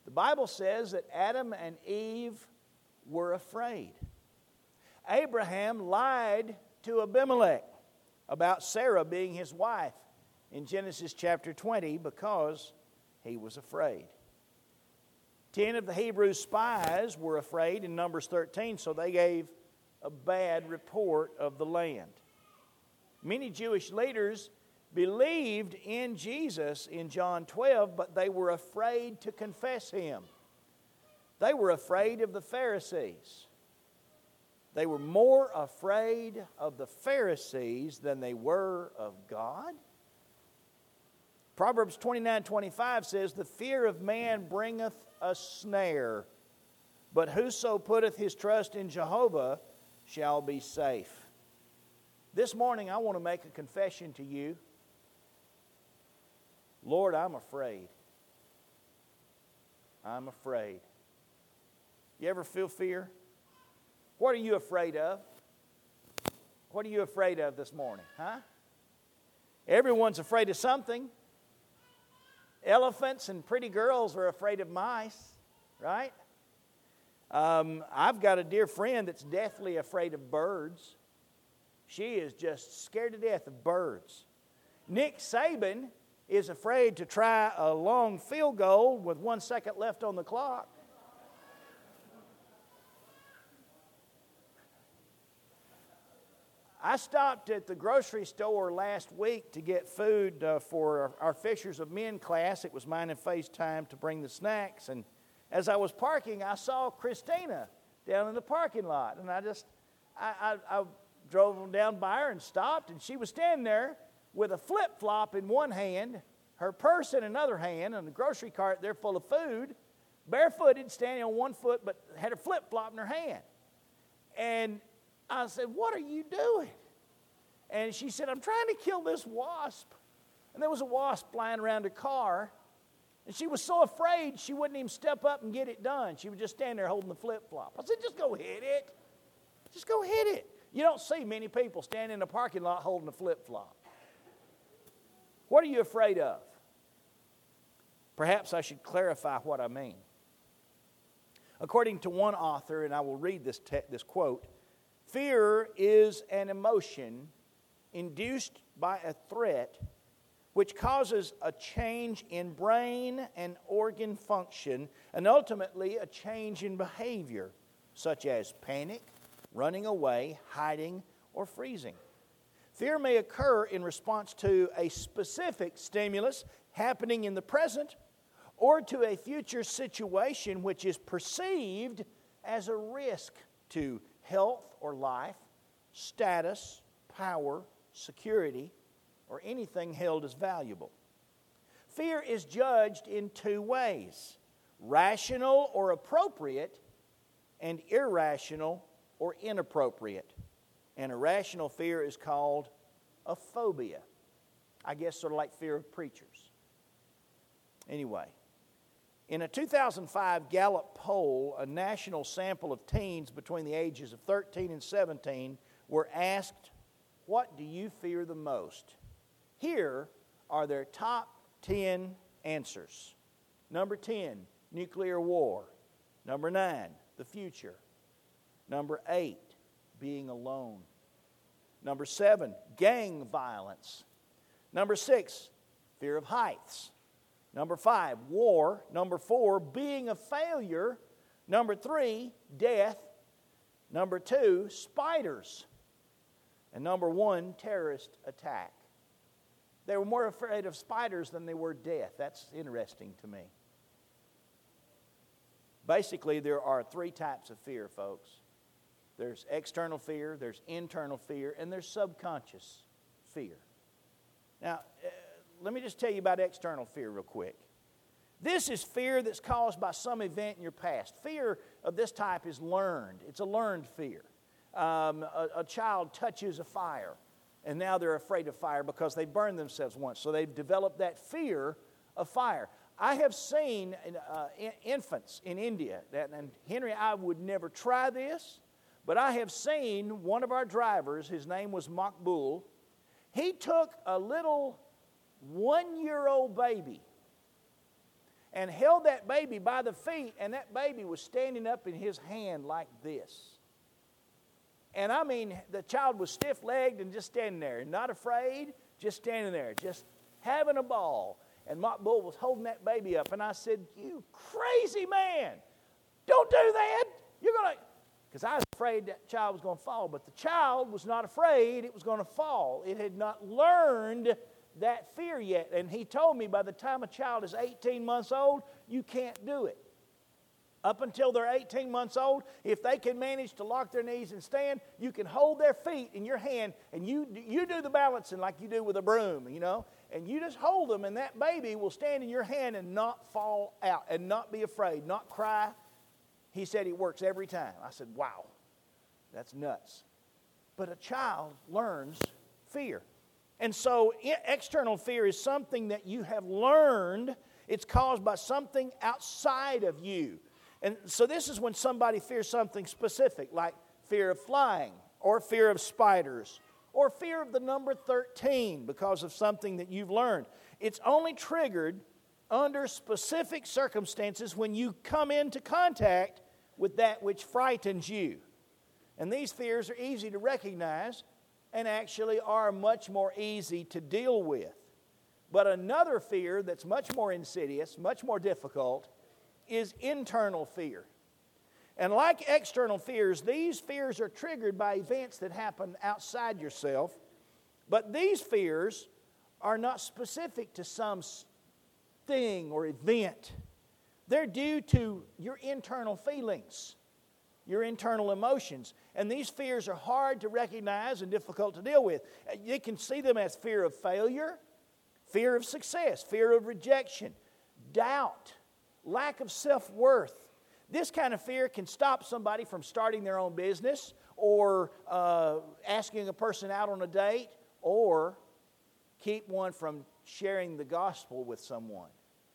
The Bible says that Adam and Eve were afraid. Abraham lied to Abimelech about Sarah being his wife in Genesis chapter 20 because he was afraid. 10 of the Hebrew spies were afraid in Numbers 13, so they gave a bad report of the land. Many Jewish leaders believed in Jesus in John 12, but they were afraid to confess Him. They were afraid of the Pharisees. They were more afraid of the Pharisees than they were of God. Proverbs 29:25 says, "The fear of man bringeth a snare, but whoso putteth his trust in Jehovah shall be safe." This morning I want to make a confession to you. Lord, I'm afraid. I'm afraid. You ever feel fear? What are you afraid of? What are you afraid of this morning, huh? Everyone's afraid of something. Elephants and pretty girls are afraid of mice, right? I've got a dear friend that's deathly afraid of birds. She is just scared to death of birds. Nick Saban is afraid to try a long field goal with 1 second left on the clock. I stopped at the grocery store last week to get food for our Fishers of Men class. It was mine and Faye's time to bring the snacks. And as I was parking, I saw Christina down in the parking lot. And I drove down by her and stopped. And she was standing there with a flip-flop in one hand, her purse in another hand, and the grocery cart there full of food, barefooted, standing on one foot, but had a flip-flop in her hand. And I said, "What are you doing?" And she said, "I'm trying to kill this wasp." And there was a wasp flying around her car. And she was so afraid she wouldn't even step up and get it done. She would just stand there holding the flip-flop. I said, "Just go hit it. Just go hit it." You don't see many people standing in a parking lot holding a flip-flop. What are you afraid of? Perhaps I should clarify what I mean. According to one author, and I will read this quote, "Fear is an emotion induced by a threat which causes a change in brain and organ function and ultimately a change in behavior, such as panic, running away, hiding, or freezing. Fear may occur in response to a specific stimulus happening in the present or to a future situation which is perceived as a risk to health or life, status, power, security, or anything held as valuable. Fear is judged in two ways: rational or appropriate, and irrational or inappropriate. And irrational fear is called a phobia. I guess sort of like fear of preachers. Anyway, in a 2005 Gallup poll, a national sample of teens between the ages of 13 and 17 were asked, "What do you fear the most?" Here are their top 10 answers. Number 10, nuclear war. Number 9, the future. Number 8, being alone. Number 7, gang violence. Number 6, fear of heights. Number 5, war. Number 4, being a failure. Number 3, death. Number 2, spiders. And number 1, terrorist attack. They were more afraid of spiders than they were death. That's interesting to me. Basically, there are 3 types of fear, folks. There's external fear, there's internal fear, and there's subconscious fear. Now, let me just tell you about external fear real quick. This is fear that's caused by some event in your past. Fear of this type is learned. It's a learned fear. A child touches a fire, and now they're afraid of fire because they burned themselves once. So they've developed that fear of fire. I have seen infants in India, and Henry, I would never try this, but I have seen one of our drivers, his name was Makbul. He took a little 1-year-old baby, and held that baby by the feet, and that baby was standing up in his hand like this. And I mean, the child was stiff-legged and just standing there, not afraid, just standing there, just having a ball. And Mott Bull was holding that baby up, and I said, "You crazy man, don't do that. You're going to..." Because I was afraid that child was going to fall, but the child was not afraid it was going to fall. It had not learned that fear yet. And he told me by the time a child is 18 months old, you can't do it. Up until they're 18 months old, if they can manage to lock their knees and stand, you can hold their feet in your hand, and you do the balancing like you do with a broom, and you just hold them, and that baby will stand in your hand and not fall out and not be afraid, not cry. He said it works every time. I said, wow, that's nuts. But a child learns fear. And so external fear is something that you have learned. It's caused by something outside of you. And so this is when somebody fears something specific, like fear of flying, or fear of spiders, or fear of the number 13 because of something that you've learned. It's only triggered under specific circumstances when you come into contact with that which frightens you. And these fears are easy to recognize and actually are much more easy to deal with. But another fear that's much more insidious, much more difficult, is internal fear. And like external fears, these fears are triggered by events that happen outside yourself. But these fears are not specific to some thing or event. They're due to your internal feelings, your internal emotions. And these fears are hard to recognize and difficult to deal with. You can see them as fear of failure, fear of success, fear of rejection, doubt, lack of self-worth. This kind of fear can stop somebody from starting their own business or asking a person out on a date, or keep one from sharing the gospel with someone.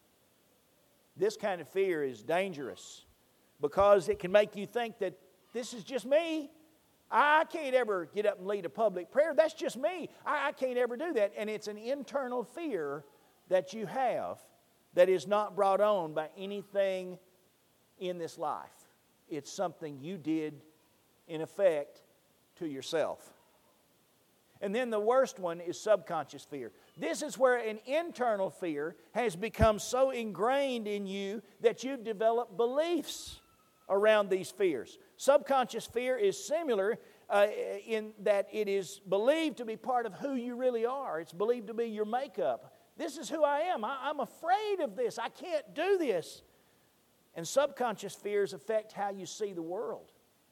This kind of fear is dangerous because it can make you think that this is just me. I can't ever get up and lead a public prayer. That's just me. I can't ever do that. And it's an internal fear that you have that is not brought on by anything in this life. It's something you did, in effect, to yourself. And then the worst one is subconscious fear. This is where an internal fear has become so ingrained in you that you've developed beliefs around these fears. Subconscious fear is similar in that it is believed to be part of who you really are. It's believed to be your makeup. This is who I am. I'm afraid of this. I can't do this. And subconscious fears affect how you see the world.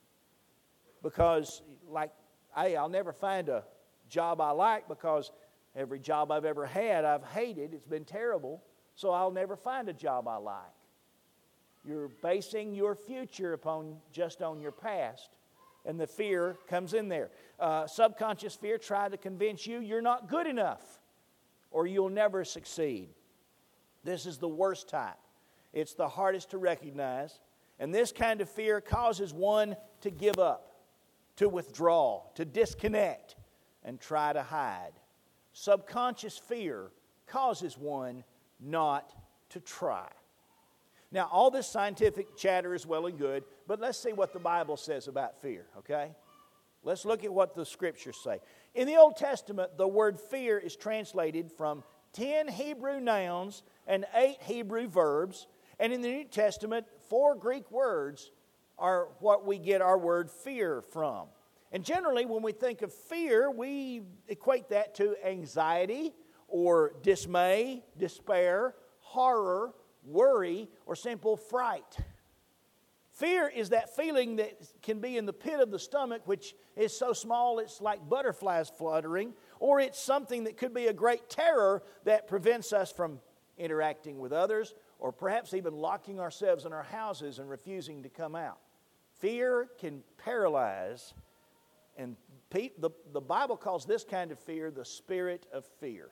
Because, I'll never find a job I like because every job I've ever had I've hated. It's been terrible. So I'll never find a job I like. You're basing your future on your past. And the fear comes in there. Subconscious fear tries to convince you you're not good enough, or you'll never succeed. This is the worst type. It's the hardest to recognize. And this kind of fear causes one to give up, to withdraw, to disconnect, and try to hide. Subconscious fear causes one not to try. Now, all this scientific chatter is well and good, but let's see what the Bible says about fear, okay? Let's look at what the Scriptures say. In the Old Testament, the word fear is translated from 10 Hebrew nouns and 8 Hebrew verbs. And in the New Testament, 4 Greek words are what we get our word fear from. And generally, when we think of fear, we equate that to anxiety or dismay, despair, horror, worry, or simple fright. Fear is that feeling that can be in the pit of the stomach, which is so small it's like butterflies fluttering, or it's something that could be a great terror that prevents us from interacting with others, or perhaps even locking ourselves in our houses and refusing to come out. Fear can paralyze, and the Bible calls this kind of fear the spirit of fear.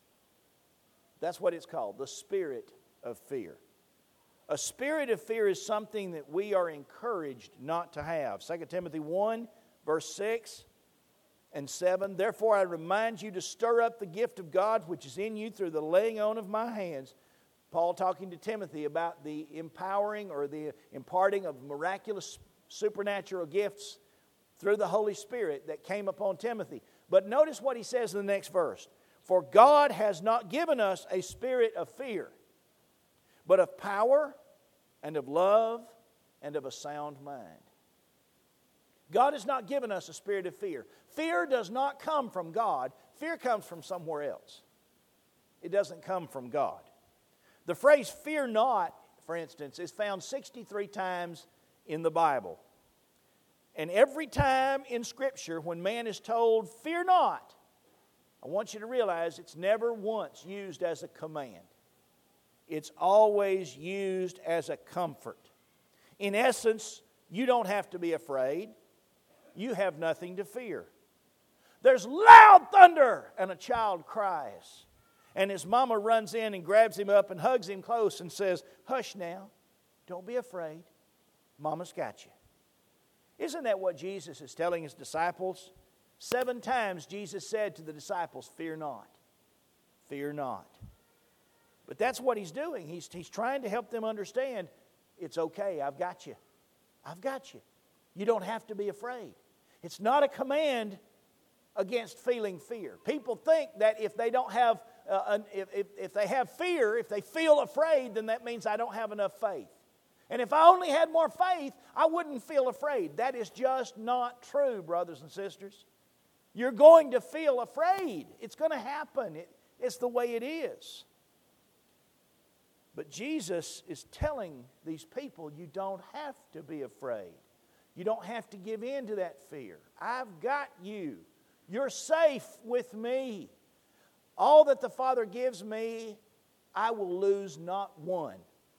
That's what it's called, the spirit of fear. A spirit of fear is something that we are encouraged not to have. 2 Timothy 1, verse 6 and 7. Therefore I remind you to stir up the gift of God which is in you through the laying on of my hands. Paul talking to Timothy about the empowering or the imparting of miraculous supernatural gifts through the Holy Spirit that came upon Timothy. But notice what he says in the next verse. For God has not given us a spirit of fear, but of power and of love and of a sound mind. God has not given us a spirit of fear. Fear does not come from God. Fear comes from somewhere else. It doesn't come from God. The phrase fear not, for instance, is found 63 times in the Bible. And every time in Scripture when man is told, fear not, I want you to realize it's never once used as a command. It's always used as a comfort. In essence, you don't have to be afraid. You have nothing to fear. There's loud thunder and a child cries. And his mama runs in and grabs him up and hugs him close and says, hush now, don't be afraid. Mama's got you. Isn't that what Jesus is telling his disciples? 7 times Jesus said to the disciples, fear not, fear not. But that's what he's doing. He's trying to help them understand, it's okay, I've got you. I've got you. You don't have to be afraid. It's not a command against feeling fear. People think that if they don't have, if they have fear, if they feel afraid, then that means I don't have enough faith. And if I only had more faith, I wouldn't feel afraid. That is just not true, brothers and sisters. You're going to feel afraid. It's going to happen. It's the way it is. But Jesus is telling these people, you don't have to be afraid. You don't have to give in to that fear. I've got you. You're safe with me. All that the Father gives me, I will lose not one.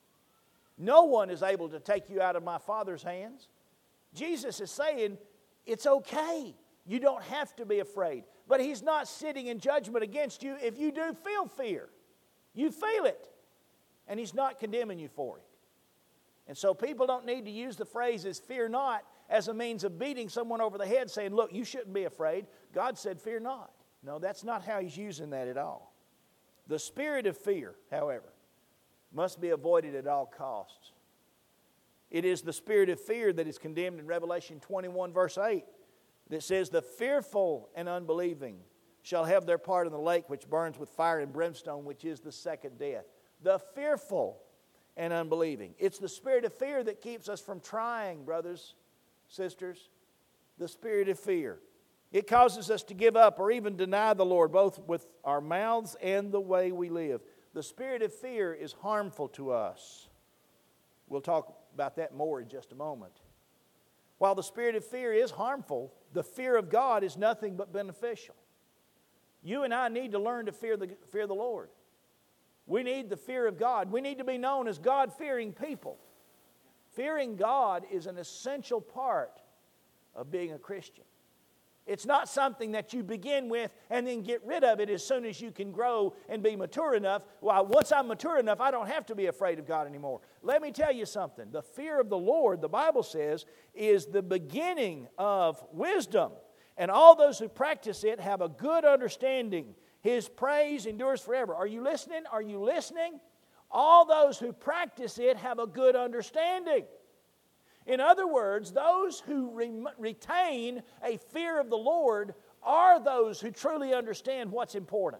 No one is able to take you out of my Father's hands. Jesus is saying, it's okay. You don't have to be afraid. But He's not sitting in judgment against you if you do feel fear. You feel it. And He's not condemning you for it. And so people don't need to use the phrases fear not as a means of beating someone over the head saying, look, you shouldn't be afraid. God said fear not. No, that's not how He's using that at all. The spirit of fear, however, must be avoided at all costs. It is the spirit of fear that is condemned in Revelation 21 verse 8 that says, the fearful and unbelieving shall have their part in the lake which burns with fire and brimstone, which is the second death. The fearful and unbelieving. It's the spirit of fear that keeps us from trying, brothers, sisters. The spirit of fear. It causes us to give up or even deny the Lord, both with our mouths and the way we live. The spirit of fear is harmful to us. We'll talk about that more in just a moment. While the spirit of fear is harmful, the fear of God is nothing but beneficial. You and I need to learn to fear the Lord. We need the fear of God. We need to be known as God-fearing people. Fearing God is an essential part of being a Christian. It's not something that you begin with and then get rid of it as soon as you can grow and be mature enough. Well, once I'm mature enough, I don't have to be afraid of God anymore. Let me tell you something. The fear of the Lord, the Bible says, is the beginning of wisdom. And all those who practice it have a good understanding. His praise endures forever. Are you listening? Are you listening? All those who practice it have a good understanding. In other words, those who retain a fear of the Lord are those who truly understand what's important.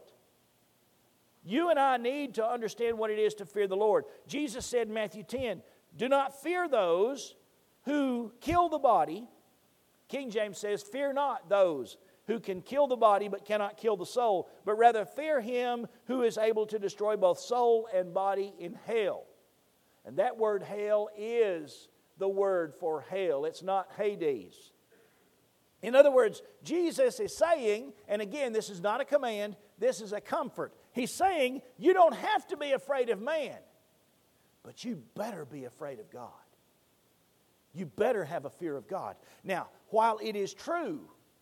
You and I need to understand what it is to fear the Lord. Jesus said in Matthew 10, do not fear those who kill the body. King James says, fear not those who can kill the body but cannot kill the soul, but rather fear Him who is able to destroy both soul and body in hell. And that word hell is the word for hell. It's not Hades. In other words, Jesus is saying, and again, this is not a command, this is a comfort. He's saying, you don't have to be afraid of man, but you better be afraid of God. You better have a fear of God. Now, while it is true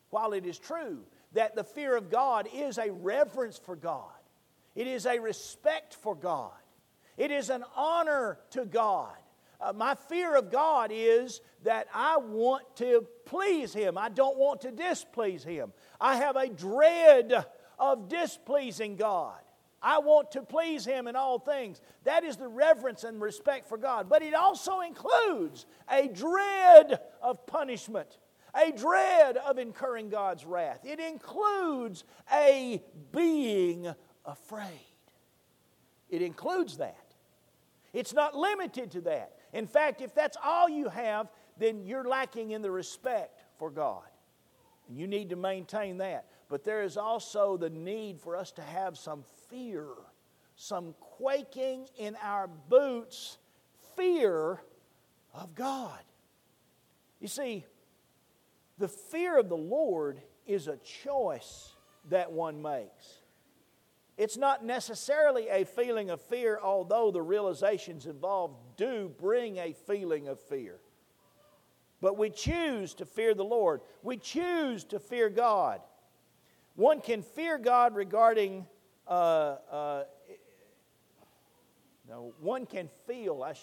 that the fear of God is a reverence for God, it is a respect for God, it is an honor to God. My fear of God is that I want to please Him. I don't want to displease Him. I have a dread of displeasing God. I want to please Him in all things. That is the reverence and respect for God. But it also includes a dread of punishment, a dread of incurring God's wrath. It includes a being afraid. It includes that. It's not limited to that. In fact, if that's all you have, then you're lacking in the respect for God. And you need to maintain that. But there is also the need for us to have some fear, some quaking in our boots, fear of God. You see, the fear of the Lord is a choice that one makes. It's not necessarily a feeling of fear, although the realizations involved do bring a feeling of fear. But we choose to fear the Lord. We choose to fear God. One can fear God regarding, one can feel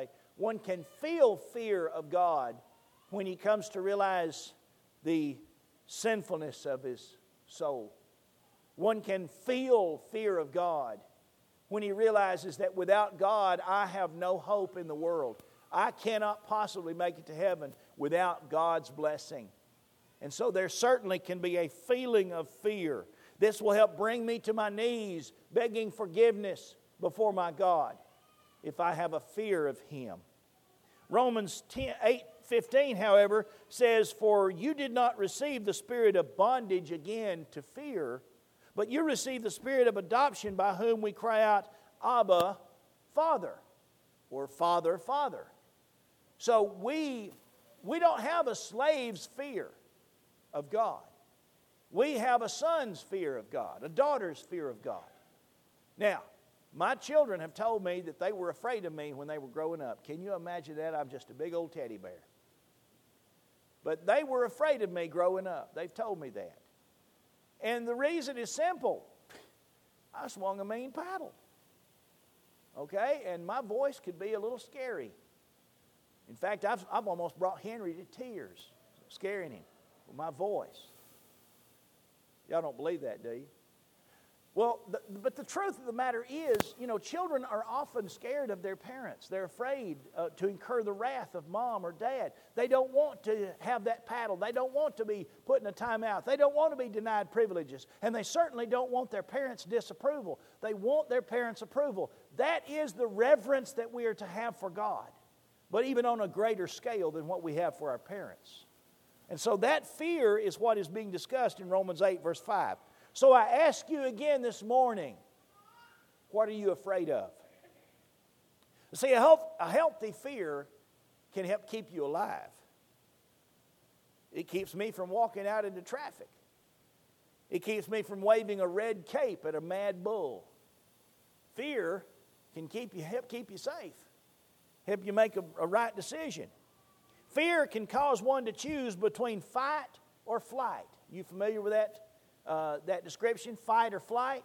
fear of God when he comes to realize the sinfulness of his soul. One can feel fear of God when he realizes that without God, I have no hope in the world. I cannot possibly make it to heaven without God's blessing. And so there certainly can be a feeling of fear. This will help bring me to my knees, begging forgiveness before my God, if I have a fear of Him. Romans 8:15, however, says, "For you did not receive the spirit of bondage again to fear, but you received the spirit of adoption, by whom we cry out, Abba, Father," or Father, Father. So we don't have a slave's fear of God. We have a son's fear of God, a daughter's fear of God. Now, my children have told me that they were afraid of me when they were growing up. Can you imagine that? I'm just a big old teddy bear. But they were afraid of me growing up. They've told me that. And the reason is simple. I swung a mean paddle. Okay? And my voice could be a little scary. In fact, I've almost brought Henry to tears, scaring him with my voice. Y'all don't believe that, do you? Well, but the truth of the matter is, children are often scared of their parents. They're afraid to incur the wrath of mom or dad. They don't want to have that paddle. They don't want to be put in a timeout. They don't want to be denied privileges. And they certainly don't want their parents' disapproval. They want their parents' approval. That is the reverence that we are to have for God, but even on a greater scale than what we have for our parents. And so that fear is what is being discussed in Romans 8, verse 5. So I ask you again this morning, what are you afraid of? See, a healthy fear can help keep you alive. It keeps me from walking out into traffic. It keeps me from waving a red cape at a mad bull. Fear can help keep you safe, help you make a right decision. Fear can cause one to choose between fight or flight. You familiar with that description, fight or flight?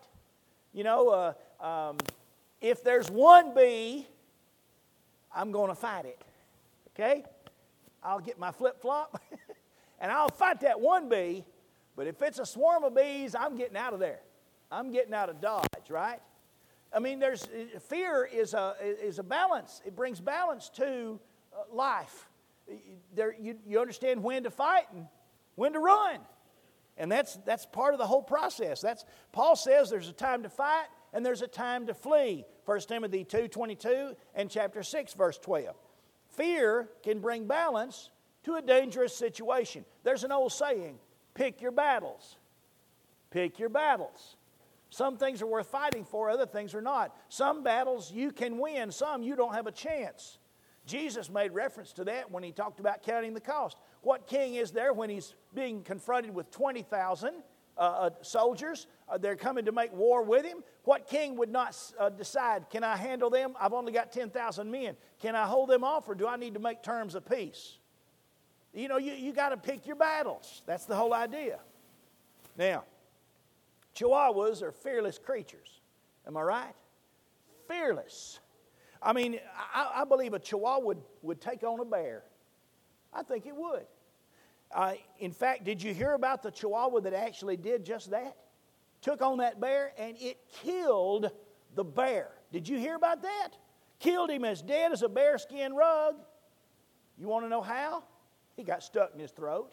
If there's one bee, I'm going to fight it. Okay? I'll get my flip-flop and I'll fight that one bee. But if it's a swarm of bees, I'm getting out of there. I'm getting out of Dodge, right? I mean, fear is a balance. It brings balance to life. You understand when to fight and when to run. And that's part of the whole process. Paul says there's a time to fight and there's a time to flee. 1 Timothy 2:22 and chapter 6, verse 12. Fear can bring balance to a dangerous situation. There's an old saying, pick your battles. Pick your battles. Some things are worth fighting for, other things are not. Some battles you can win, some you don't have a chance. Jesus made reference to that when he talked about counting the cost. What king is there when he's being confronted with 20,000 soldiers? They're coming to make war with him. What king would not decide, can I handle them? I've only got 10,000 men. Can I hold them off, or do I need to make terms of peace? You got to pick your battles. That's the whole idea. Now, Chihuahuas are fearless creatures. Am I right? Fearless. I mean, I believe a Chihuahua would take on a bear. I think it would. In fact, did you hear about the Chihuahua that actually did just that? took on that bear and it killed the bear. Did you hear about that? Killed him as dead as a bearskin rug. You want to know how? He got stuck in his throat.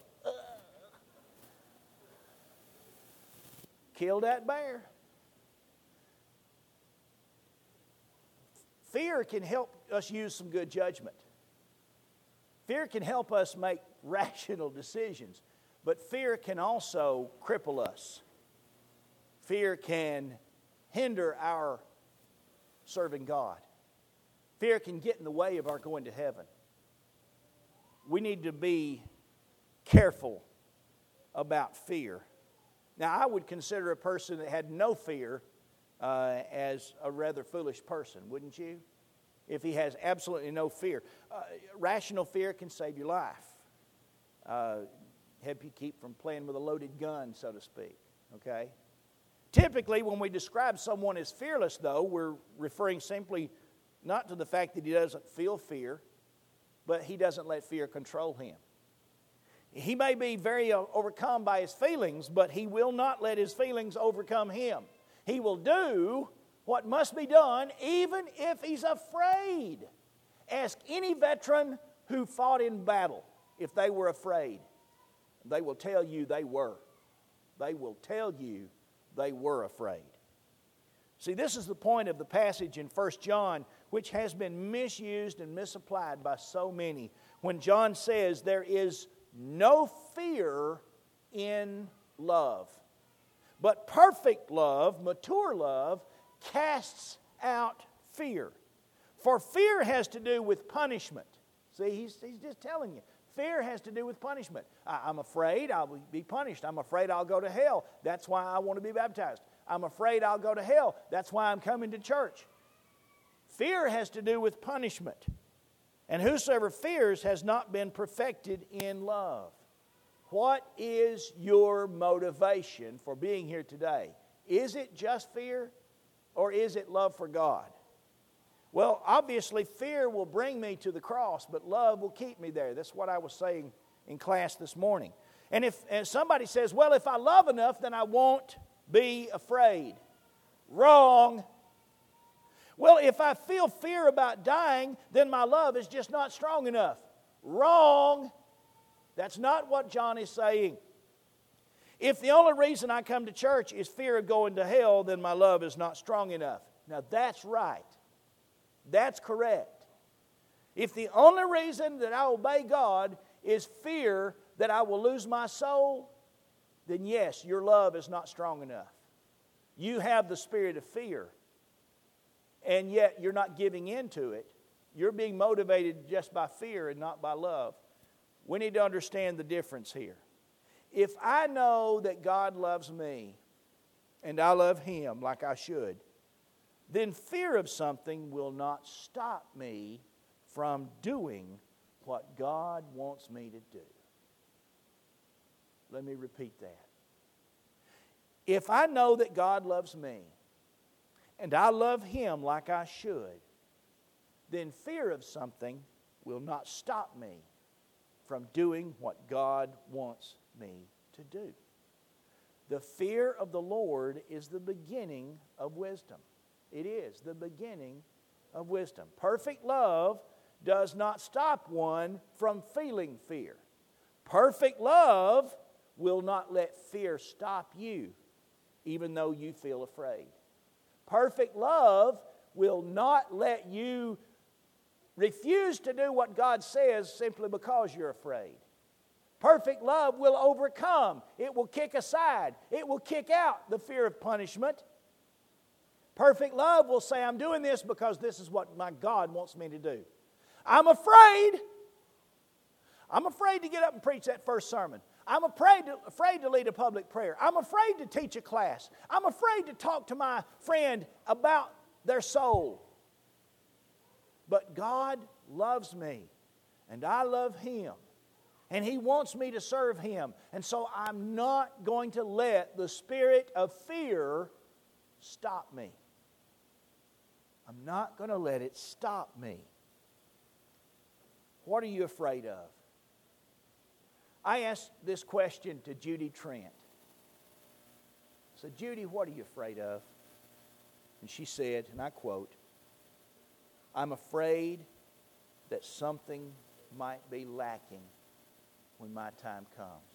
Killed that bear. Fear can help us use some good judgment. Fear can help us make rational decisions, but fear can also cripple us. Fear can hinder our serving God. Fear can get in the way of our going to heaven. We need to be careful about fear. Now, I would consider a person that had no fear as a rather foolish person, wouldn't you? If he has absolutely no fear. Rational fear can save your life. Help you keep from playing with a loaded gun, so to speak. Okay? Typically, when we describe someone as fearless, though, we're referring simply not to the fact that he doesn't feel fear, but he doesn't let fear control him. He may be very overcome by his feelings, but he will not let his feelings overcome him. He will do what must be done even if he's afraid. Ask any veteran who fought in battle if they were afraid. They will tell you they were. They will tell you they were afraid. See, this is the point of the passage in 1 John, which has been misused and misapplied by so many. When John says there is no fear in love, but perfect love, mature love, casts out fear. For fear has to do with punishment. See, he's just telling you. Fear has to do with punishment. I'm afraid I'll be punished. I'm afraid I'll go to hell. That's why I want to be baptized. I'm afraid I'll go to hell. That's why I'm coming to church. Fear has to do with punishment. And whosoever fears has not been perfected in love. What is your motivation for being here today? Is it just fear, or is it love for God? Well, obviously, fear will bring me to the cross, but love will keep me there. That's what I was saying in class this morning. And if somebody says, well, if I love enough, then I won't be afraid. Wrong. Well, if I feel fear about dying, then my love is just not strong enough. Wrong. That's not what John is saying. If the only reason I come to church is fear of going to hell, then my love is not strong enough. Now, that's right. That's correct. If the only reason that I obey God is fear that I will lose my soul, then yes, your love is not strong enough. You have the spirit of fear, and yet you're not giving in to it. You're being motivated just by fear and not by love. We need to understand the difference here. If I know that God loves me and I love Him like I should, then fear of something will not stop me from doing what God wants me to do. Let me repeat that. If I know that God loves me and I love Him like I should, then fear of something will not stop me from doing what God wants me to do. The fear of the Lord is the beginning of wisdom. It is the beginning of wisdom. Perfect love does not stop one from feeling fear. Perfect love will not let fear stop you, even though you feel afraid. Perfect love will not let you refuse to do what God says simply because you're afraid. Perfect love will overcome. It will kick aside. It will kick out the fear of punishment. Perfect love will say, I'm doing this because this is what my God wants me to do. I'm afraid. I'm afraid to get up and preach that first sermon. I'm afraid to lead a public prayer. I'm afraid to teach a class. I'm afraid to talk to my friend about their soul. But God loves me, and I love Him, and He wants me to serve Him. And so I'm not going to let the spirit of fear stop me. I'm not going to let it stop me. What are you afraid of? I asked this question to Judy Trent. said, Judy, what are you afraid of? And she said, and I quote, I'm afraid that something might be lacking when my time comes.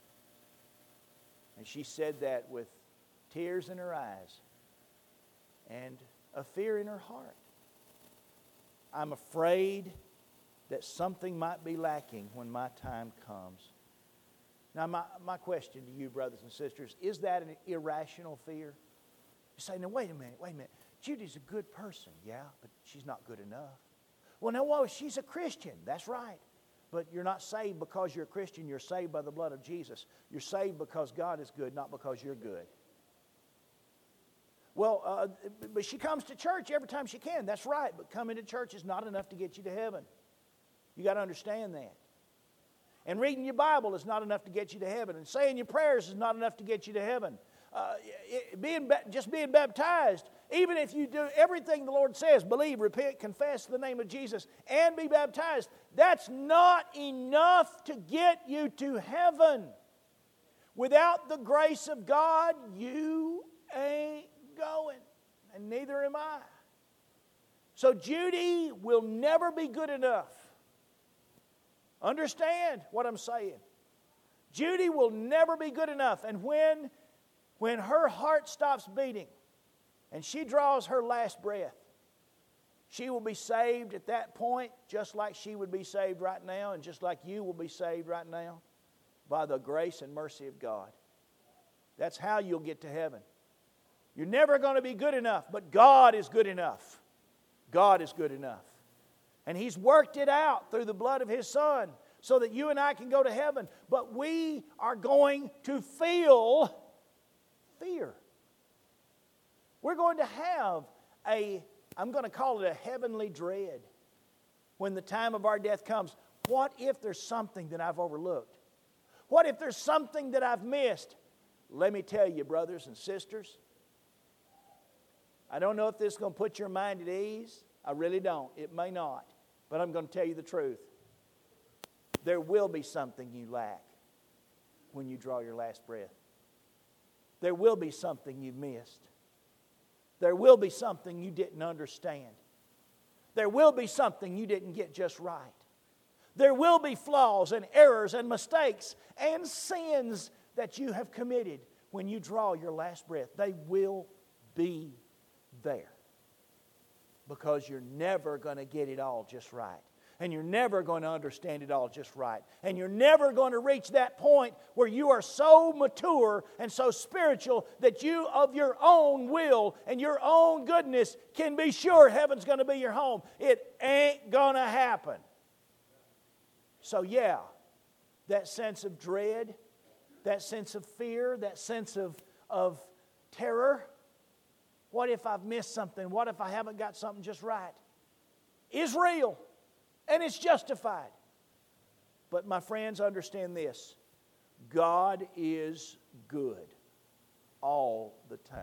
And she said that with tears in her eyes and a fear in her heart. I'm afraid that something might be lacking when my time comes. Now, my question to you, brothers and sisters, is that an irrational fear? You say, no, wait a minute. Judy's a good person, yeah, but she's not good enough. Well, no, she's a Christian, that's right. But you're not saved because you're a Christian. You're saved by the blood of Jesus. You're saved because God is good, not because you're good. Well, but she comes to church every time she can. That's right, but coming to church is not enough to get you to heaven. You got to understand that. And reading your Bible is not enough to get you to heaven. And saying your prayers is not enough to get you to heaven. Just being baptized, even if you do everything the Lord says, believe, repent, confess the name of Jesus, and be baptized, that's not enough to get you to heaven. Without the grace of God, you ain't going, and neither am I. So Judy will never be good enough. Understand what I'm saying. Judy will never be good enough. And when her heart stops beating and she draws her last breath, she will be saved at that point just like she would be saved right now and just like you will be saved right now by the grace and mercy of God. That's how you'll get to heaven. You're never going to be good enough, but God is good enough. God is good enough. And He's worked it out through the blood of His Son so that you and I can go to heaven. But we are going to feel fear. We're going to have I'm going to call it a heavenly dread when the time of our death comes. What if there's something that I've overlooked? What if there's something that I've missed? Let me tell you, brothers and sisters, I don't know if this is going to put your mind at ease. I really don't. It may not. But I'm going to tell you the truth. There will be something you lack when you draw your last breath. There will be something you missed. There will be something you didn't understand. There will be something you didn't get just right. There will be flaws and errors and mistakes and sins that you have committed when you draw your last breath. They will be there. Because you're never going to get it all just right. And you're never going to understand it all just right. And you're never going to reach that point where you are so mature and so spiritual that you of your own will and your own goodness can be sure heaven's going to be your home. It ain't going to happen. So yeah, that sense of dread, that sense of fear, that sense of terror. What if I've missed something? What if I haven't got something just right? Is real, and it's justified. But my friends, understand this. God is good all the time.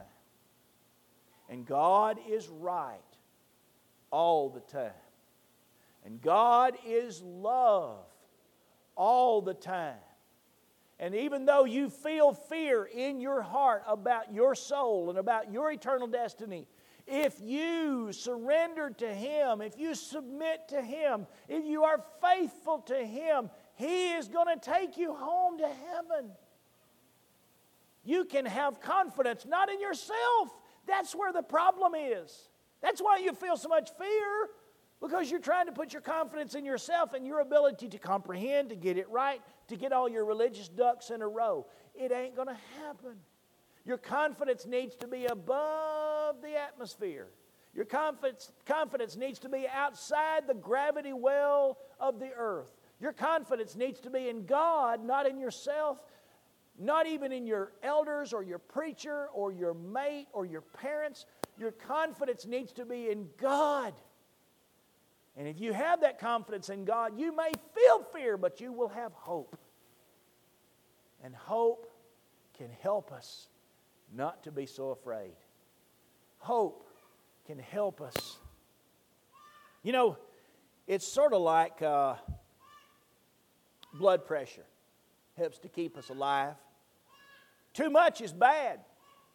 And God is right all the time. And God is love all the time. And even though you feel fear in your heart about your soul and about your eternal destiny, if you surrender to Him, if you submit to Him, if you are faithful to Him, He is going to take you home to heaven. You can have confidence, not in yourself. That's where the problem is. That's why you feel so much fear. Because you're trying to put your confidence in yourself and your ability to comprehend, to get it right, to get all your religious ducks in a row. It ain't going to happen. Your confidence needs to be above the atmosphere. Your confidence needs to be outside the gravity well of the earth. Your confidence needs to be in God, not in yourself, not even in your elders or your preacher or your mate or your parents. Your confidence needs to be in God. And if you have that confidence in God, you may feel fear, but you will have hope. And hope can help us not to be so afraid. Hope can help us. You know, it's sort of like blood pressure. Helps to keep us alive. Too much is bad.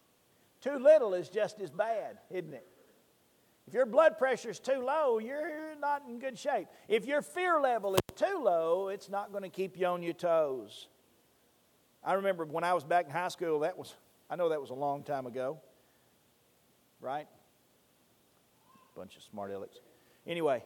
Too little is just as bad, isn't it? If your blood pressure is too low, you're not in good shape. If your fear level is too low, it's not going to keep you on your toes. I remember when I was back in high school, I know that was a long time ago, right? Bunch of smart alecks. Anyway,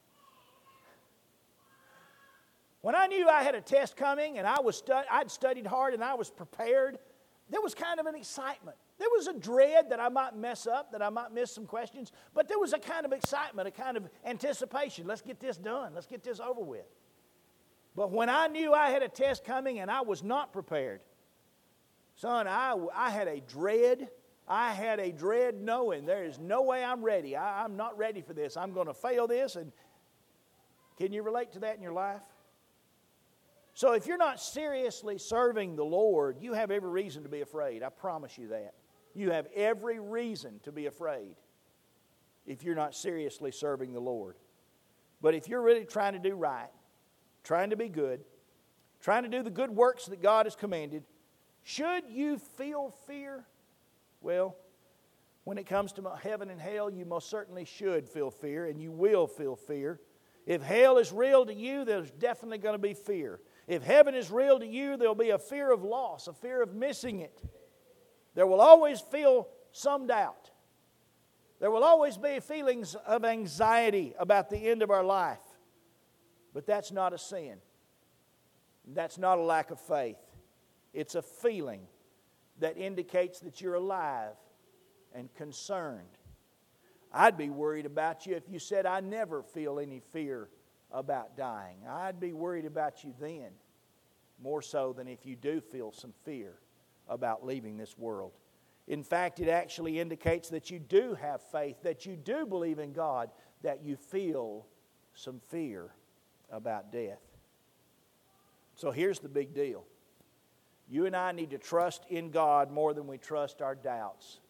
when I knew I had a test coming and I'd studied hard and I was prepared, there was kind of an excitement. There was a dread that I might mess up, that I might miss some questions, but there was a kind of excitement, a kind of anticipation. Let's get this done. Let's get this over with. But when I knew I had a test coming and I was not prepared, son, I had a dread. I had a dread knowing there is no way I'm ready. I'm not ready for this. I'm going to fail this. And can you relate to that in your life? So if you're not seriously serving the Lord, you have every reason to be afraid. I promise you that. You have every reason to be afraid if you're not seriously serving the Lord. But if you're really trying to do right, trying to be good, trying to do the good works that God has commanded, should you feel fear? Well, when it comes to heaven and hell, you most certainly should feel fear, and you will feel fear. If hell is real to you, there's definitely going to be fear. If heaven is real to you, there'll be a fear of loss, a fear of missing it. There will always feel some doubt. There will always be feelings of anxiety about the end of our life. But that's not a sin. That's not a lack of faith. It's a feeling that indicates that you're alive and concerned. I'd be worried about you if you said, I never feel any fear about dying. I'd be worried about you then, more so than if you do feel some fear about leaving this world. In fact, it actually indicates that you do have faith, that you do believe in God, that you feel some fear about death. So here's the big deal. You and I need to trust in God more than we trust our doubts.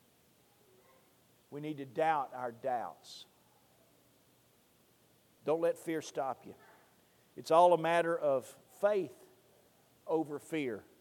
We need to doubt our doubts. Don't let fear stop you. It's all a matter of faith over fear.